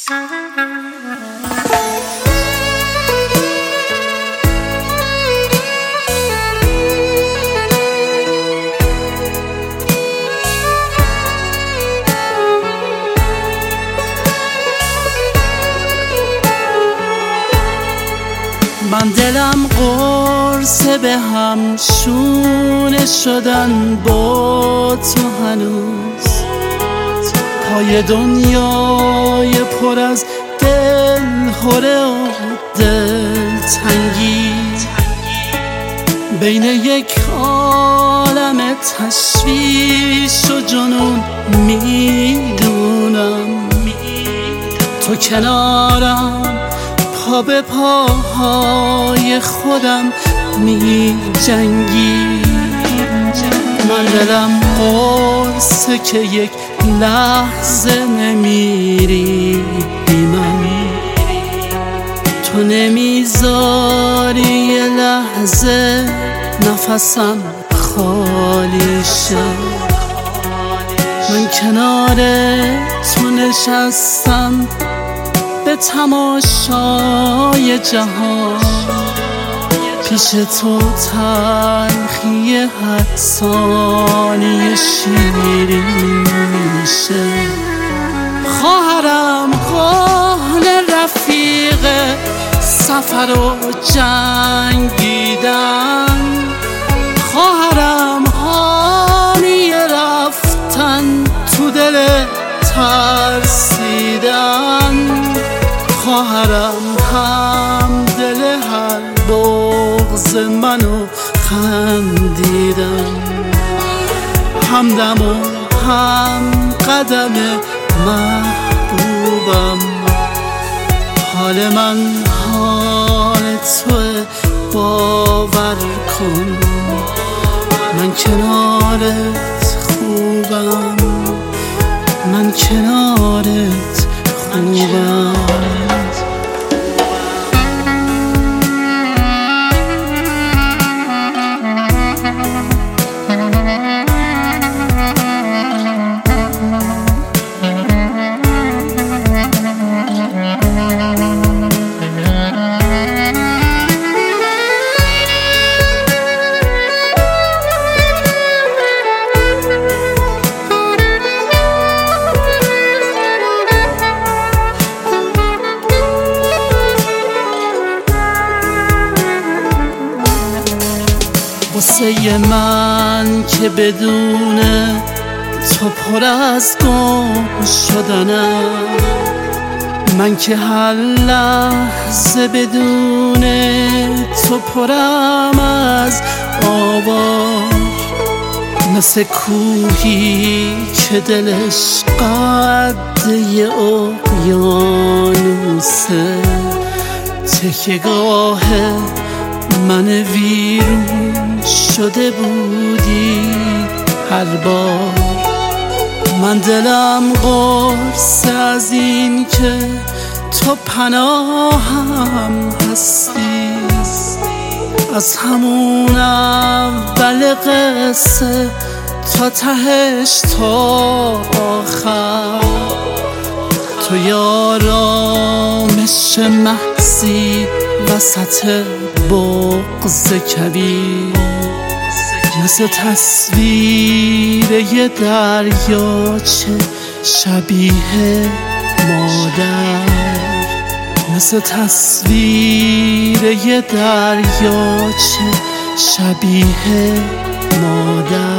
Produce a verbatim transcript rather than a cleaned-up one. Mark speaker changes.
Speaker 1: من دلم قرصه به هم شونه شدن با تو هنوز، پای دنیای پر از دل هره و دل تنگی، بین یک عالم تشویش و جنون میدونم تو کنارم، پا به پاهای خودم می جنگی. من دلم قرصه که یک لحظه نمیری بی من، تو نمیذاری یه لحظه نفسم خالی شه. من کنار تو نشستم به تماشای جهان، پیش تو تلخی هر ثانیه شیرین میشه. خواهرم کهن رفیق سفر و جنگیدن، خواهرم حامی رفتن تو دل ترسیدن، خواهرم هم دل هر بغض منو خندیدن، همدم و هم قدم محبوبم. حال من حال توه باور کن، من کنارت خوبم، من کنارت خوبم. واسه من که بدون تو پر از گم شدنم، من که هر لحظه بدون تو پرم از آوار، مثل کوهی که دلش قد یه اقیانوسه، تکیه‌گاه من ویرون شده بودی هر بار. من دلم قرصه از این که تو پناهم هستی، از همون اول قصه تا تهش تا آخر، تو یارامش محضی وسط بغض کبیر، مثل تصویر یه دریاچه شبیه مادر، مثل تصویر یه دریاچه شبیه مادر.